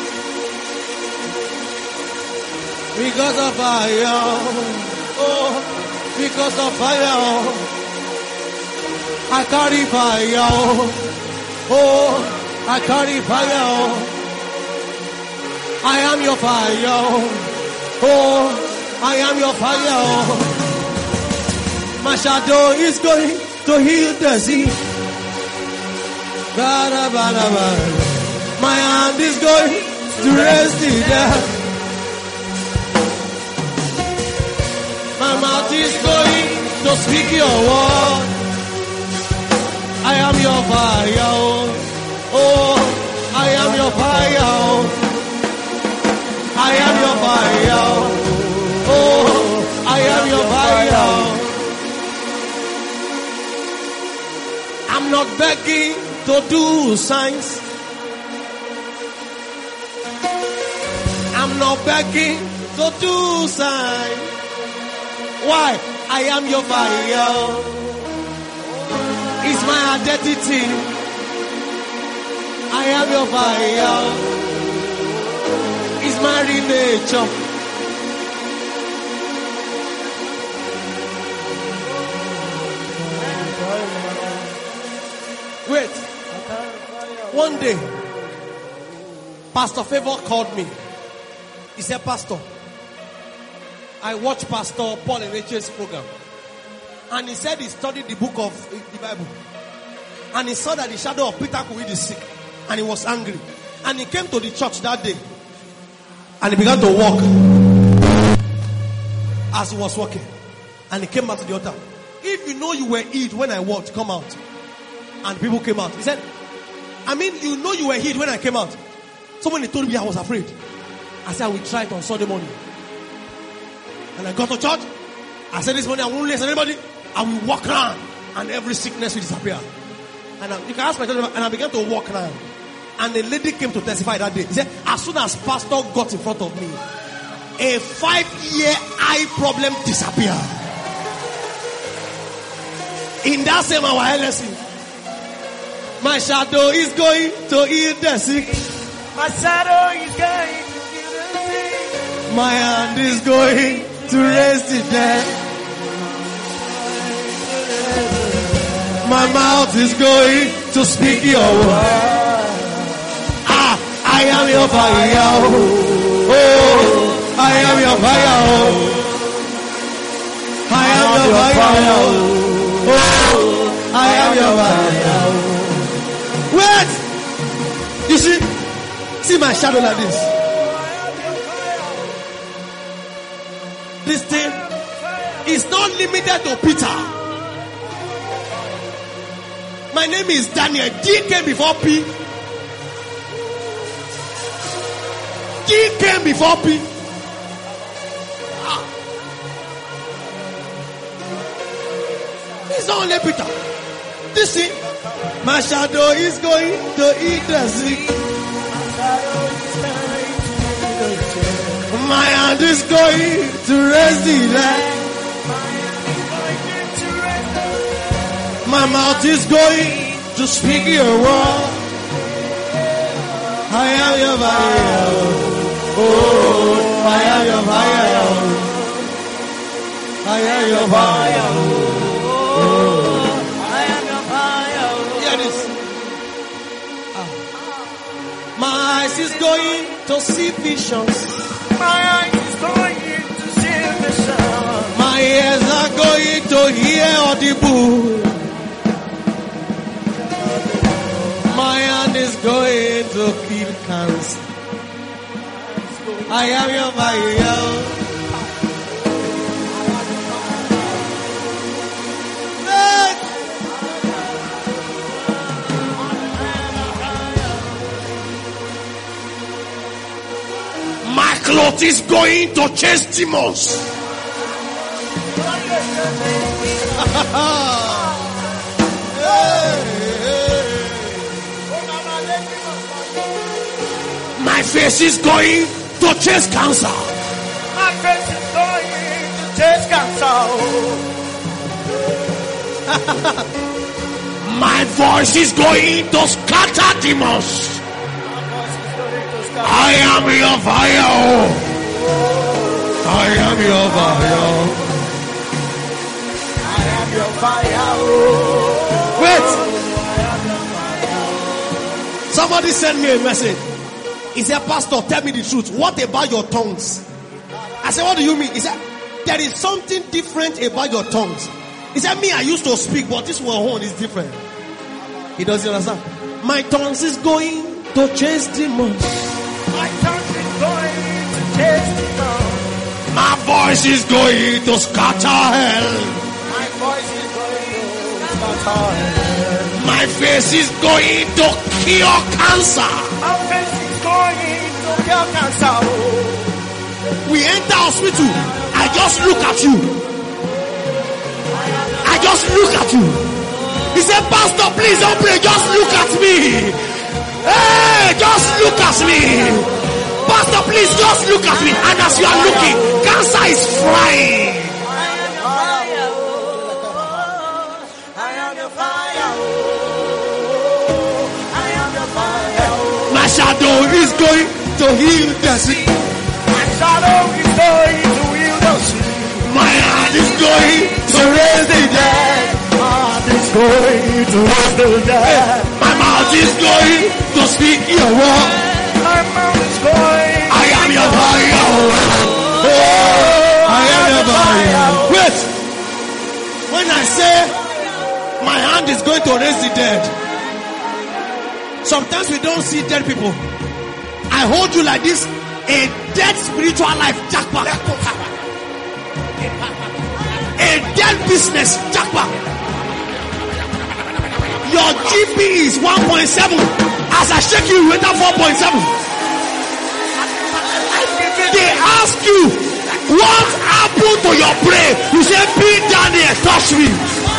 Because of fire. Oh, because of fire. I carry fire. Oh, I carry fire. I am your fire. Oh, I am your fire. My shadow is going to heal the sick. My hand is going to raise the dead. My mouth is going to speak your word. I am your fire. Oh, I am your fire. I am your fire. Oh, I am your fire. I'm not begging to do signs. I'm not begging to do signs. Why? I am your fire. It's my identity. I am your fire. It's my real nature. Wait. One day, Pastor Favor called me. He said, Pastor, I watched Pastor Paul Enriche's program. And he said he studied the book of the Bible. And he saw that the shadow of Peter could heal the sick. And he was angry. And he came to the church that day. And he began to walk. As he was walking. And he came back to the altar. If you know you were healed when I walked, come out. And people came out. He said, I mean, you know you were healed when I came out. So when he told me, I was afraid. I said, I will try it on Sunday morning. And I got to church. I said, this morning I won't listen to anybody. I will walk around. And every sickness will disappear. And I, you can ask my church. And I began to walk around. And a lady came to testify that day. He said, as soon as pastor got in front of me, a five-year eye problem disappeared. In that same hour, L S E, my shadow is going to heal the sick. My shadow is going to heal the sick. My hand is going to raise the dead. My mouth is going to speak your word. Ah, I am your fire. Oh, I am your fire. I am your fire. Oh, I am your fire. Wait! You see, see my shadow like this. This thing is not limited to Peter. My name is Daniel. D came before P. D came before P. Ah. It's not only Peter. This thing, my shadow is going to eat the sick. My hand is going to raise the dead. My mouth is going to speak your word. I am your fire. Oh, I am your fire. I am your fire. Oh, I am your fire. Hear this. Ah. My eyes is going to see visions. My eyes is going to see visions. My ears are going to hear audible. My hand is going to kill cancer. I am your fire. My cloth is going to chase demons. My face is going to chase cancer. My face is going to chase cancer. My voice is going to scatter demons. I am your fire. I am your fire. I am your fire. Wait. Somebody sent me a message. He said, Pastor, tell me the truth. What about your tongues? I said, what do you mean? He said, there is something different about your tongues. He said, me, I used to speak, but this one is different. He doesn't understand. My tongues is going to chase demons. My tongue is going to chase demons. My voice is going to scatter hell. My voice is going to scatter hell. My face is going to cure cancer. My face is going to cure cancer. We enter hospital. I just look at you. I just look at you. He said, Pastor, please don't pray. Just look at me. Hey, just look at me. Pastor, please just look at me. And as you are looking, cancer is flying. I am your fire. I am your fire. I am your fire. My shadow is going to heal the sick. My shadow is going to heal the sick. My hand is going to raise the dead. My hand is going to raise the dead. My mouth is going to speak your word. My mouth is going. I am your fire. Oh, I am your fire. Wait. When I say my hand is going to raise the dead, sometimes we don't see dead people. I hold you like this. A dead spiritual life, jackpot. A dead business, jackpot. Your G P is one point seven. As I shake you, you enter four point seven. They ask you, what happened to your brain? You say, be Daniel, touch me.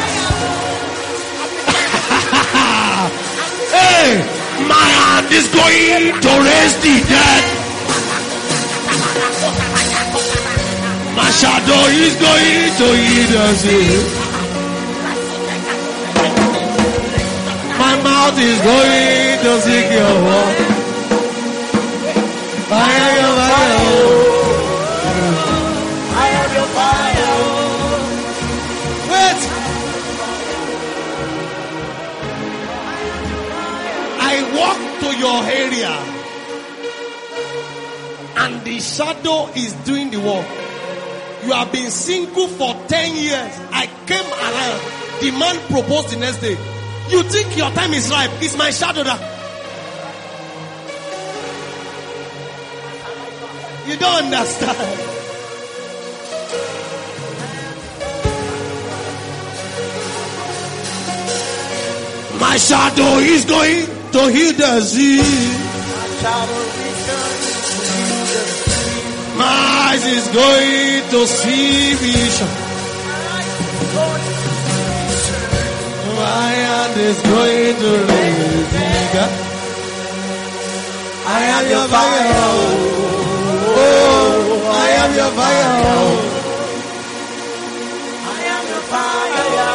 Hey, my hand is going to raise the dead. My shadow is going to heal the sick. My mouth is going to seek your word. Fire, your fire. I am your fire. Wait. I walk to your area, and the shadow is doing the work. You have been single for ten years. I came around. The man proposed the next day. You think your time is ripe? It's my shadow that. You don't understand. My shadow is going to heal the disease. My eyes is going to see vision. My hand is going to raise it. I am your fire. Oh, I am your fire. I am your fire.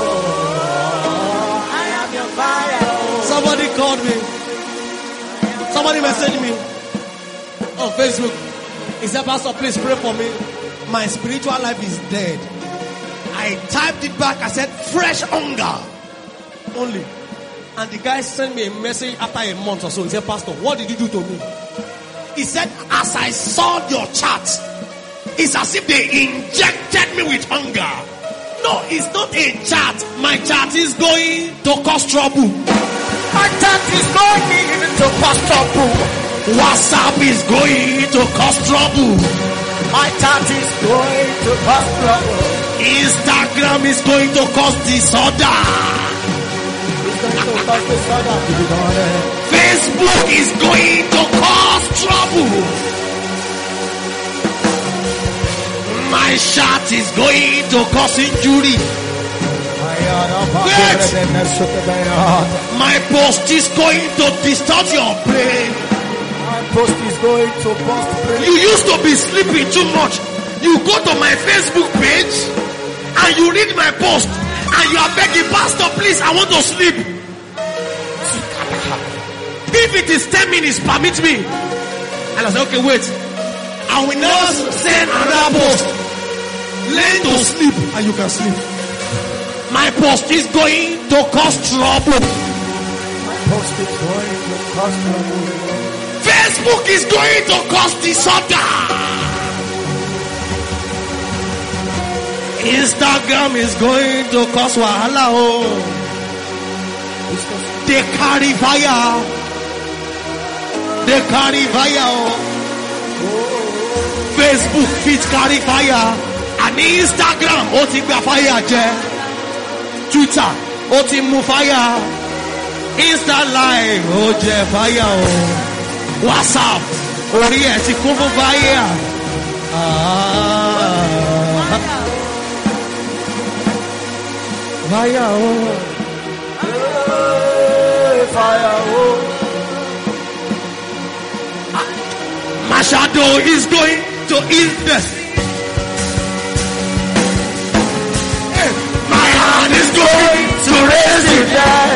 I am your fire. Somebody called me. Somebody messaged me on Facebook. He said, Pastor, please pray for me. My spiritual life is dead. I typed it back. I said, fresh hunger only. And the guy sent me a message after a month or so. He said, Pastor, what did you do to me? He said, as I saw your chart, it's as if they injected me with hunger. No, it's not a chart. My chart is going to cause trouble. My chart is going to cause trouble. WhatsApp is going to cause trouble. My chart is going to cause trouble. Instagram is going to cause disorder. It's going to cause disorder. Facebook is going to cause trouble. My shirt is going to cause injury. Wait. My post is going to distort your brain. My post is going to bust brain. You used to be sleeping too much. You go to my Facebook page and you read my post and you are begging, Pastor, please, I want to sleep. If it is ten minutes, permit me. And I said, okay, wait. I will now send another post. Learn to sleep and you can sleep. My post is going to cause trouble. My post is going to cause trouble. Facebook is going to cause disorder. Instagram is going to cause wahala. Oh. They carry fire. They carry fire. Oh. Facebook fit carry fire. And Instagram, ó ti gba fire jẹ. Twitter, ó ti mú fire. Insta Live, ó jẹ fire o. WhatsApp, orí ẹ̀ ti kún fún fire. Ah. Fire o. Fire, oh. My shadow is going to eat this. My hand is going to raise it.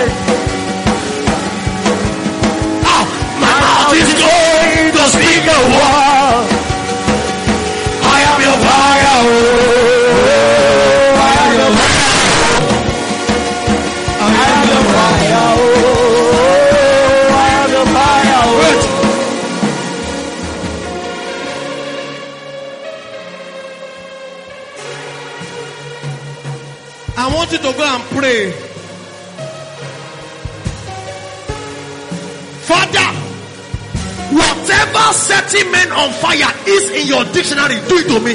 Ah, my mouth is going to speak a word. I am your fire. Oh, I am your fire. I am your fire. Oh, I am your fire. Wait. I want you to go and pray. Father, whatever setting men on fire is in your dictionary, do it to me.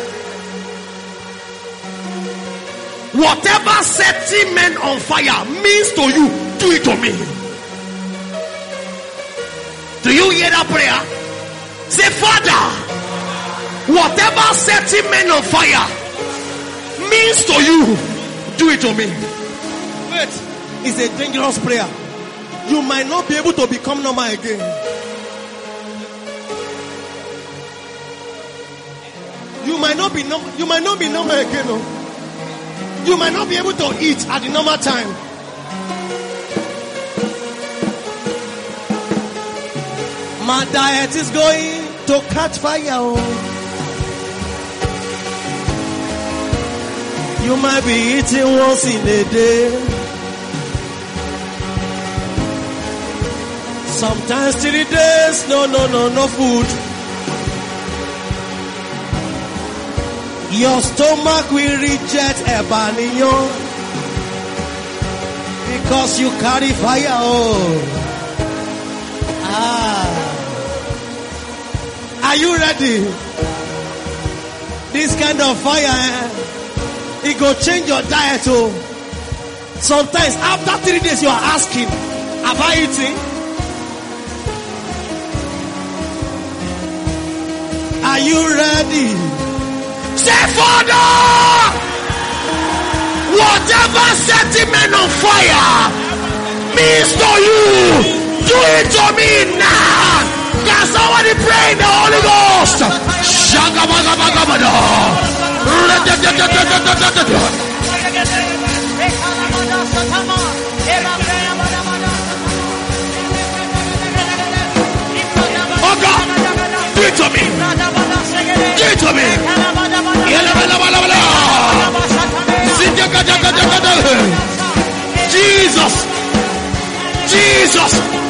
Whatever setting men on fire means to you, do it to me. Do you hear that prayer? Say, Father, whatever setting men on fire means to you, do it to me. Wait, it's a dangerous prayer. You might not be able to become normal again. You might not be normal. You might not be normal again. No? You might not be able to eat at the normal time. My diet is going to catch fire. Oh. You might be eating once in a day. Sometimes three days. No, no, no, no food. Your stomach will reject Ebanio because you carry fire. Oh. Ah. Are you ready? This kind of fire, eh? It go change your diet. Oh. Sometimes after three days you are asking, have I eaten? Are you ready? Say, Father, whatever setting men on fire means to you, do it to me now. Can somebody pray in the Holy Ghost? Oh God, do it to me. Do it to me. Jesus, Jesus,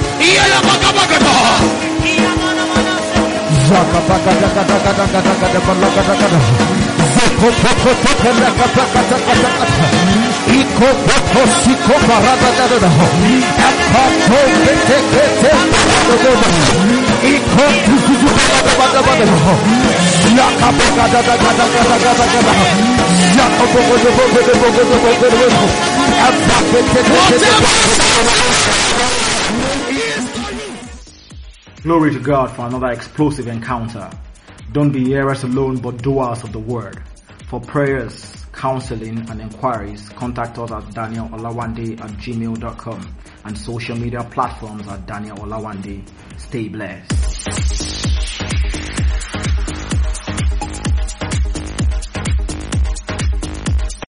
Glory to God for another explosive encounter. Don't be hearers alone, but doers of the word. For prayers, counseling, and inquiries, contact us at daniel olawande at gmail dot com and social media platforms at Daniel Olawande. Stay blessed.